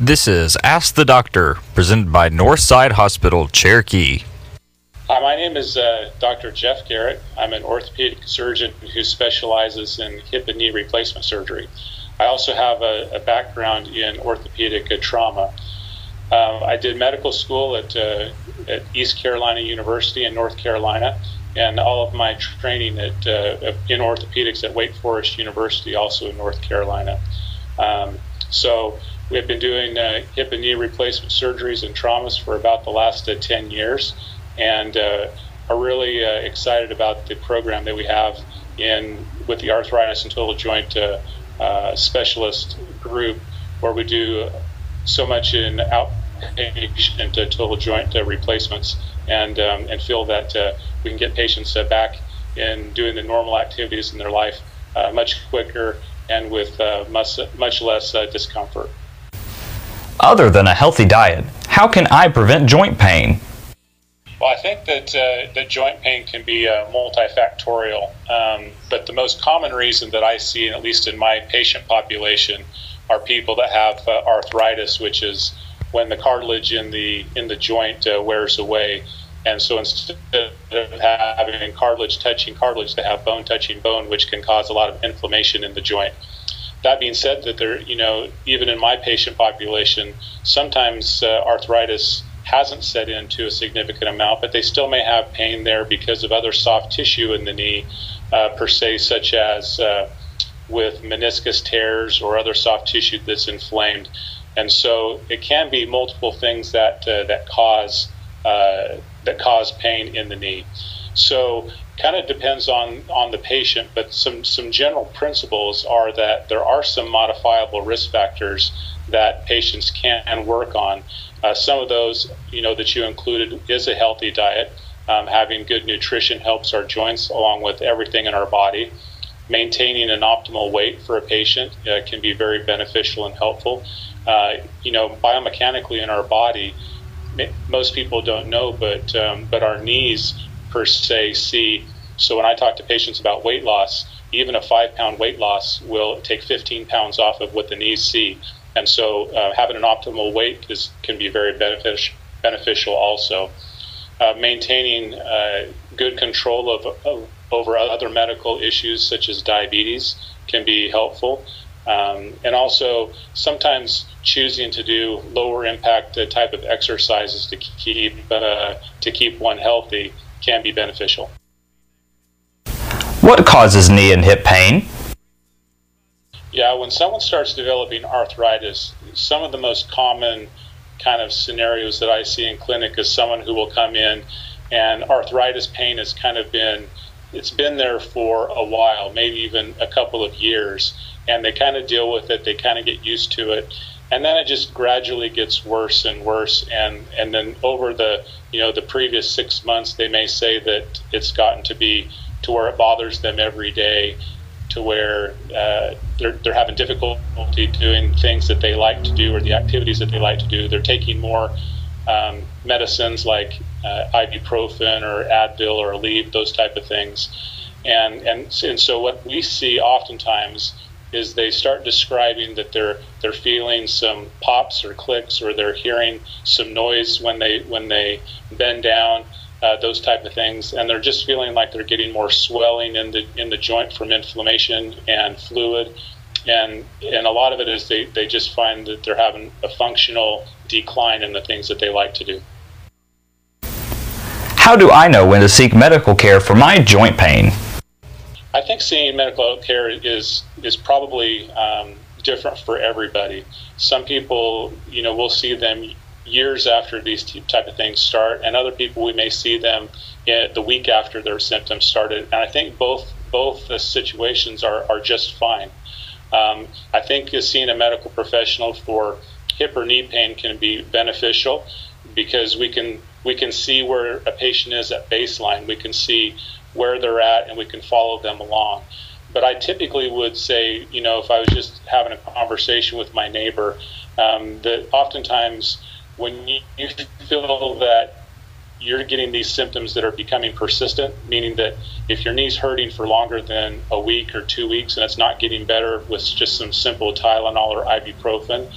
This is Ask the Doctor, presented by Northside Hospital, Cherokee. Hi, my name is Dr. Jeff Garrett. I'm an orthopedic surgeon who specializes in hip and knee replacement surgery. I also have a background in orthopedic trauma. I did medical school at East Carolina University in North Carolina, and all of my training in orthopedics at Wake Forest University, also in North Carolina. So we've been doing hip and knee replacement surgeries and traumas for about the last 10 years, and are really excited about the program that we have with the arthritis and total joint specialist group, where we do so much in outpatient total joint replacements, and feel that we can get patients back in doing the normal activities in their life much quicker and with much less discomfort. Other than a healthy diet, how can I prevent joint pain? Well, I think that joint pain can be multifactorial, but the most common reason that I see, at least in my patient population, are people that have arthritis, which is when the cartilage in the joint wears away. And so instead of having cartilage touching cartilage, they have bone touching bone, which can cause a lot of inflammation in the joint. That being said, that there, even in my patient population, sometimes arthritis hasn't set in to a significant amount, but they still may have pain there because of other soft tissue in the knee, per se, such as with meniscus tears or other soft tissue that's inflamed. And so it can be multiple things that cause pain in the knee. So kind of depends on the patient, but some general principles are that there are some modifiable risk factors that patients can work on. Some of those, that you included, is a healthy diet. Having good nutrition helps our joints along with everything in our body. Maintaining an optimal weight for a patient can be very beneficial and helpful. Biomechanically in our body, most people don't know, but our knees per se see. So when I talk to patients about weight loss, even a 5-pound weight loss will take 15 pounds off of what the knees see. And so having an optimal weight can be very beneficial also. Maintaining good control over other medical issues such as diabetes can be helpful. And also sometimes choosing to do lower impact type of exercises to keep one healthy can be beneficial. What causes knee and hip pain? Yeah, when someone starts developing arthritis, some of the most common kind of scenarios that I see in clinic is someone who will come in and arthritis pain has kind of been there for a while, maybe even a couple of years, and they kind of deal with it, they kind of get used to it, and then it just gradually gets worse and worse, and then over the previous 6 months, they may say that it's gotten to be to where it bothers them every day, to where they're having difficulty doing things that they like to do or the activities that they like to do. They're taking more medicines like ibuprofen or Advil or Aleve, those type of things. And so what we see oftentimes is they start describing that they're feeling some pops or clicks, or they're hearing some noise when they bend down, those type of things, and they're just feeling like they're getting more swelling in the joint from inflammation and fluid, and a lot of it is they just find that they're having a functional decline in the things that they like to do. How do I know when to seek medical care for my joint pain? I think seeing medical care is probably different for everybody. Some people, we'll see them years after these type of things start, and other people we may see them the week after their symptoms started. And I think both the situations are just fine. I think seeing a medical professional for hip or knee pain can be beneficial because we can see where a patient is at baseline. We can see where they're at, and we can follow them along. But I typically would say, if I was just having a conversation with my neighbor, that oftentimes when you feel that you're getting these symptoms that are becoming persistent, meaning that if your knee's hurting for longer than a week or 2 weeks and it's not getting better with just some simple Tylenol or ibuprofen,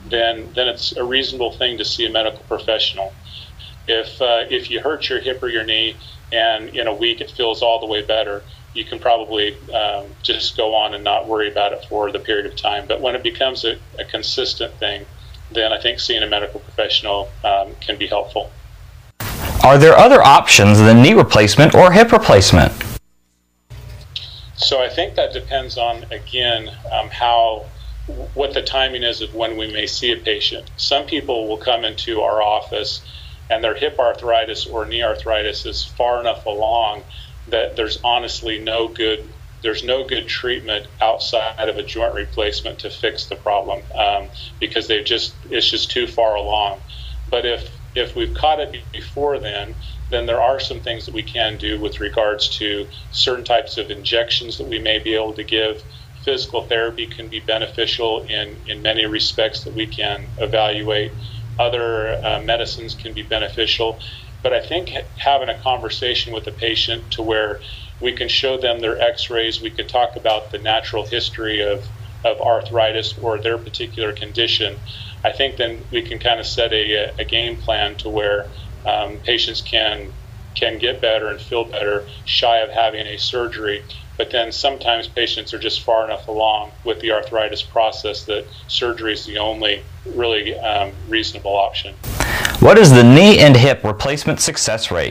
then it's a reasonable thing to see a medical professional. If you hurt your hip or your knee and in a week it feels all the way better, you can probably just go on and not worry about it for the period of time. But when it becomes a consistent thing, then I think seeing a medical professional can be helpful. Are there other options than knee replacement or hip replacement? So I think that depends on, again, what the timing is of when we may see a patient. Some people will come into our office and their hip arthritis or knee arthritis is far enough along that there's honestly no good treatment outside of a joint replacement to fix the problem, because it's just too far along. But if we've caught it before then there are some things that we can do with regards to certain types of injections that we may be able to give. Physical therapy can be beneficial in many respects that we can evaluate. Other medicines can be beneficial. But I think having a conversation with the patient to where we can show them their x-rays, we could talk about the natural history of arthritis or their particular condition, I think then we can kind of set a game plan to where patients can get better and feel better shy of having a surgery. But then sometimes patients are just far enough along with the arthritis process that surgery is the only really reasonable option. What is the knee and hip replacement success rate?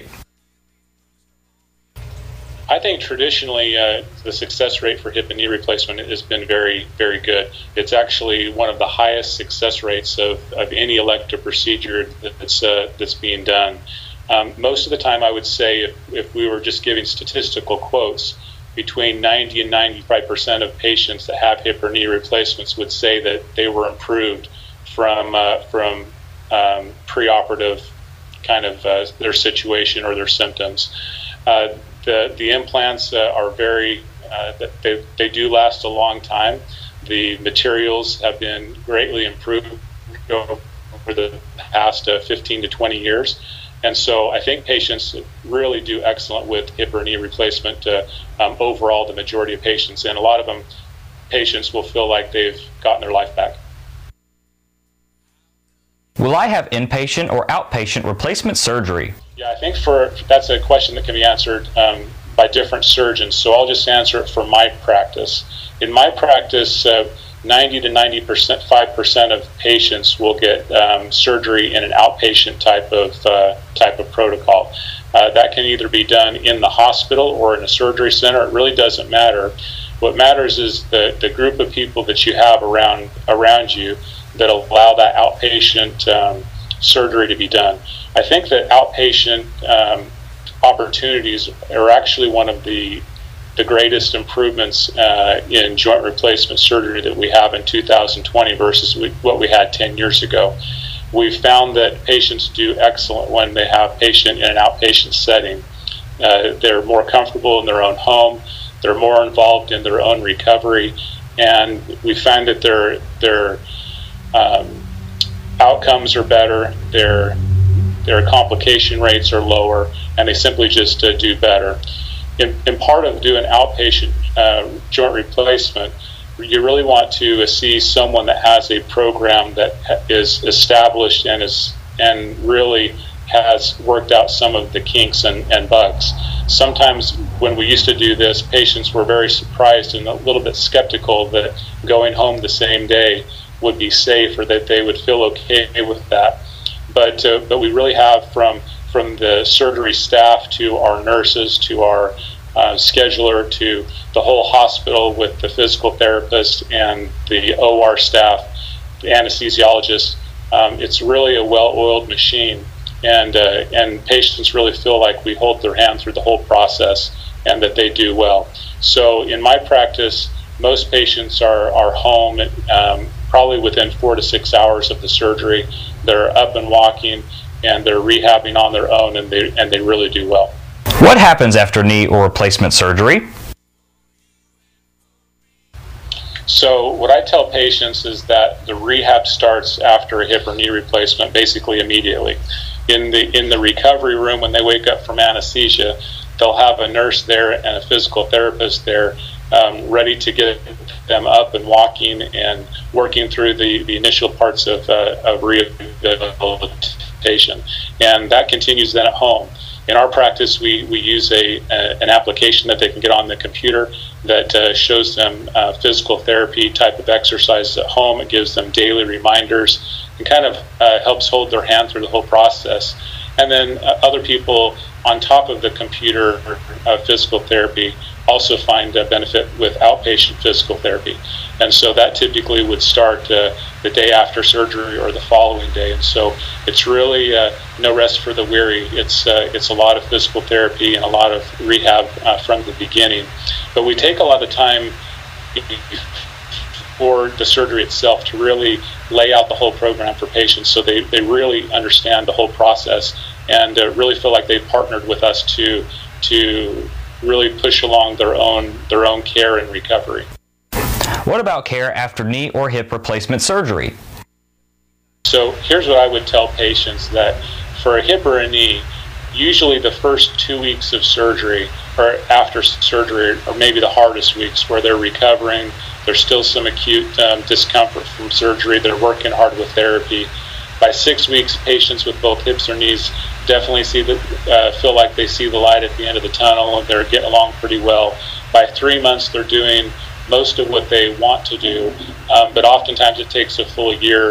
I think traditionally the success rate for hip and knee replacement has been very, very good. It's actually one of the highest success rates of any elective procedure that's being done. Most of the time, I would say if we were just giving statistical quotes, between 90 and 95% of patients that have hip or knee replacements would say that they were improved from preoperative kind of their situation or their symptoms. The implants are very, they do last a long time. The materials have been greatly improved over the past 15 to 20 years. And so I think patients really do excellent with hip or knee replacement, overall, the majority of patients. And a lot of them, patients will feel like they've gotten their life back. Will I have inpatient or outpatient replacement surgery? Yeah, I think that's a question that can be answered by different surgeons. So I'll just answer it for my practice. In my practice, 90 to 95% of patients will get surgery in an outpatient type of protocol. That can either be done in the hospital or in a surgery center. It really doesn't matter. What matters is the group of people that you have around you that allow that outpatient surgery to be done. I think that outpatient opportunities are actually one of the greatest improvements in joint replacement surgery that we have in 2020 versus what we had 10 years ago. We've found that patients do excellent when they have patient in an outpatient setting. They're more comfortable in their own home, they're more involved in their own recovery, and we find that their outcomes are better, their complication rates are lower, and they simply just do better. In part of doing outpatient joint replacement, you really want to see someone that has a program that is established and really has worked out some of the kinks and bugs. Sometimes when we used to do this, patients were very surprised and a little bit skeptical that going home the same day would be safe or that they would feel okay with that. But we really have from the surgery staff to our nurses to our scheduler to the whole hospital with the physical therapist and the OR staff, the anesthesiologist. It's really a well-oiled machine, and patients really feel like we hold their hand through the whole process and that they do well. So in my practice, most patients are home probably within 4 to 6 hours of the surgery. They're up and walking and they're rehabbing on their own, and they really do well. What happens after knee or replacement surgery? So what I tell patients is that the rehab starts after a hip or knee replacement basically immediately. In the recovery room, when they wake up from anesthesia, they'll have a nurse there and a physical therapist there, ready to get them up and walking and working through the initial parts of rehabilitation. And that continues then at home. In our practice, we use an application that they can get on the computer that shows them physical therapy type of exercises at home. It gives them daily reminders and kind of helps hold their hand through the whole process. And then other people on top of the computer physical therapy also find a benefit with outpatient physical therapy. And so that typically would start the day after surgery or the following day. And so it's really no rest for the weary. It's a lot of physical therapy and a lot of rehab from the beginning. But we take a lot of time for the surgery itself to really lay out the whole program for patients so they really understand the whole process and really feel like they've partnered with us to really push along their own care and recovery. What about care after knee or hip replacement surgery? So here's what I would tell patients, that for a hip or a knee, usually the first 2 weeks of surgery or after surgery are maybe the hardest weeks, where they're recovering. There's still some acute discomfort from surgery. They're working hard with therapy. By 6 weeks, patients with both hips or knees definitely feel like they see the light at the end of the tunnel, and they're getting along pretty well. By 3 months, they're doing most of what they want to do, but oftentimes it takes a full year,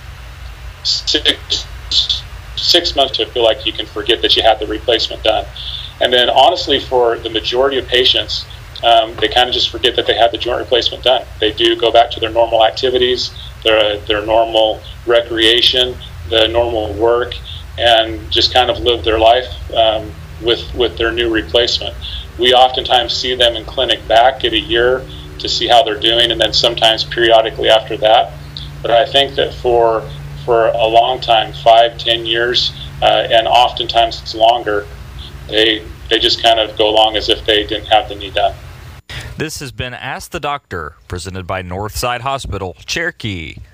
6 months to feel like you can forget that you had the replacement done. And then honestly, for the majority of patients, they kind of just forget that they had the joint replacement done. They do go back to their normal activities, their normal recreation, the normal work, and just kind of live their life with their new replacement. We oftentimes see them in clinic back at a year to see how they're doing, and then sometimes periodically after that. But I think that for a long time, 5-10 years, and oftentimes it's longer, they just kind of go along as if they didn't have the knee done. This has been Ask the Doctor, presented by Northside Hospital, Cherokee.